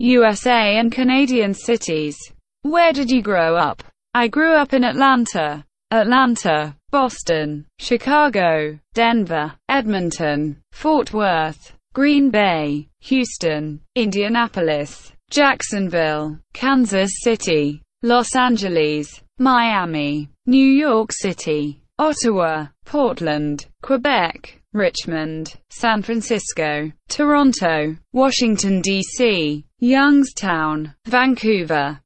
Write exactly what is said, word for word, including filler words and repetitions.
U S A and Canadian cities. Where did you grow up? I grew up in Atlanta, Atlanta, Boston, Chicago, Denver, Edmonton, Fort Worth, Green Bay, Houston, Indianapolis, Jacksonville, Kansas City, Los Angeles, Miami, New York City, Ottawa, Portland, Quebec, Richmond, San Francisco, Toronto, Washington, D C, Youngstown, Vancouver,